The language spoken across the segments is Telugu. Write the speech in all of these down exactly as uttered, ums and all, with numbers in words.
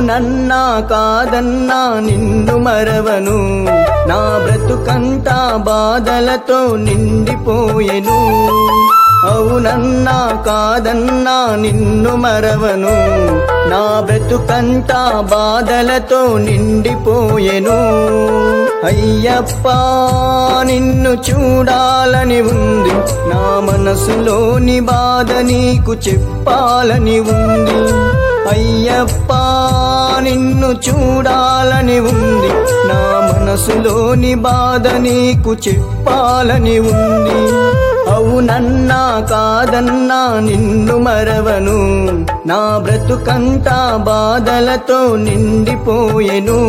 అవునన్నా కాదన్నా నిన్ను మరవను, నా బ్రతుకంతా బాధలతో నిండిపోయెను. అవునన్నా కాదన్నా నిన్ను మరవను, నా బ్రతుకంతా బాధలతో నిండిపోయెను. అయ్యప్ప నిన్ను చూడాలని ఉంది, నా మనసులోని బాధ నీకు చెప్పాలని ఉంది. అయ్యప్ప నిన్ను చూడాలని ఉంది, నా మనసులోని బాధ నీకు చెప్పాలని ఉంది. అవునన్నా కాదన్నా నిన్ను మరవను, నా బ్రతుకంతా బాధలతో నిండిపోయెను.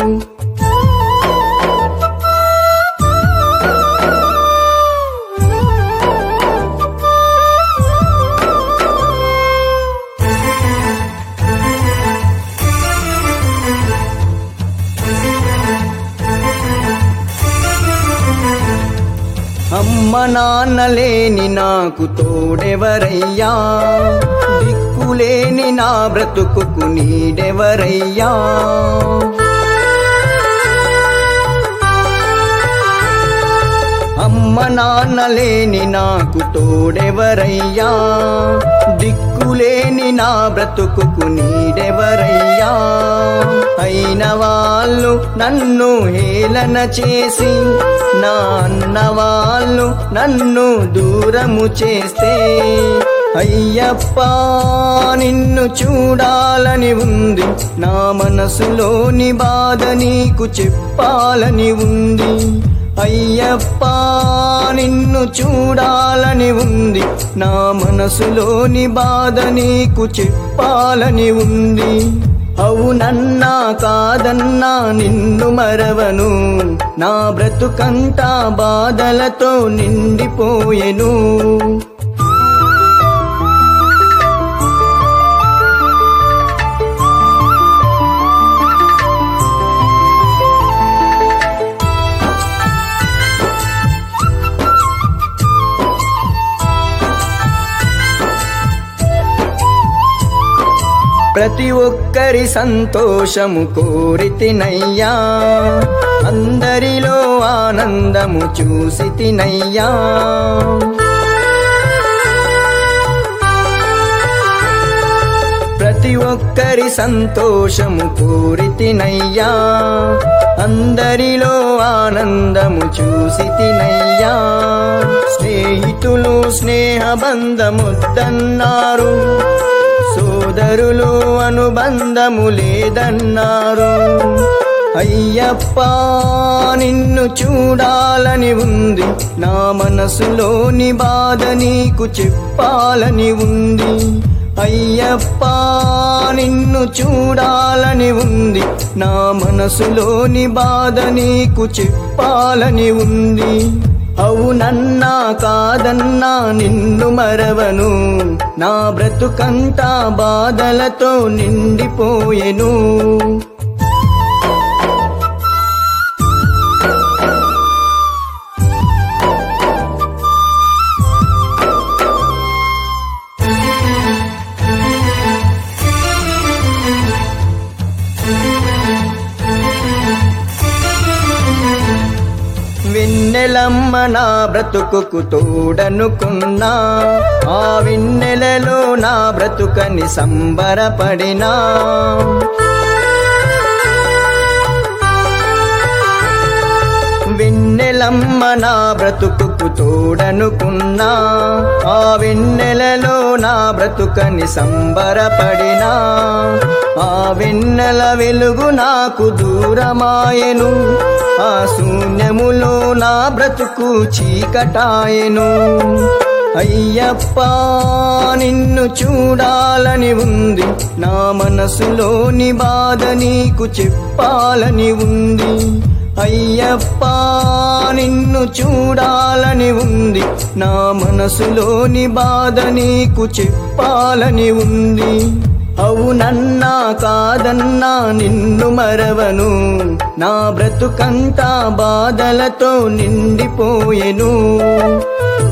అమ్మ నాన్నలేని నాకు తోడెవరయ్యా, దిక్కులేని నా బ్రతుకుకు నీడెవరయ్యా. అమ్మ నాన్నలేని నాకు తోడెవరయ్యా, దిక్కులేని నా బ్రతుకుకు నీడెవరయ్యా. అయిన వాళ్ళు నన్ను హేళన చేసి, నా అన్న వాళ్ళు నన్ను దూరము చేస్తే, అయ్యప్ప నిన్ను చూడాలని ఉంది, నా మనసులోని బాధ నీకు చెప్పాలని ఉంది. అయ్యప్ప నిన్ను చూడాలని ఉంది, నా మనసులోని బాధ నీకు చెప్పాలని ఉంది. అవునన్నా కాదన్నా నిన్ను మరవను, నా బ్రతుకంతా బాధలతో నిండిపోయెను. ప్రతి ఒక్కరి సంతోషము కోరితినయ్యా, అందరిలో ఆనందము చూసితినయ్యా. ప్రతి ఒక్కరి సంతోషము కోరితినయ్యా, అందరిలో ఆనందము చూసితినయ్యా. స్నేహితులు స్నేహబంధముద్దన్నారు, సోదరులు అనుబంధము లేదన్నారు. అయ్యప్ప నిన్ను చూడాలని ఉంది, నా మనసులోని బాధ నీకు చెప్పాలని ఉంది. అయ్యప్ప నిన్ను చూడాలని ఉంది, నా మనసులోని బాధ నీకు చెప్పాలని ఉంది. అవునన్నా కాదన్నా నిన్ను మరవను, నా బ్రతుకంతా బాధలతో నిండిపోయెను. వెన్నెలమ్మ నా బ్రతుకుకు తోడనుకున్నా, ఆ వెన్నెలలో నా బ్రతుకని సంబరపడినా. వెన్నెలమ్మ నా బ్రతుకుకు తోడనుకున్నా, ఆ వెన్నెలలో నా బ్రతుకని సంబరపడినా. ఆ వెన్నెల వెలుగు నాకు దూరమాయెను, ఆ శూన్యములో నా బ్రతుకు చీకటాయెను. అయ్యప్ప నిన్ను చూడాలని ఉంది, నా మనసులోని బాధ నీకు చెప్పాలని ఉంది. అయ్యప్ప నిన్ను చూడాలని ఉంది, నా మనసులోని బాధ నీకు చెప్పాలని ఉంది. అవునన్నా కాదన్నా నిన్ను మరవను, నా బ్రతుకంతా బాధలతో నిండిపోయెను.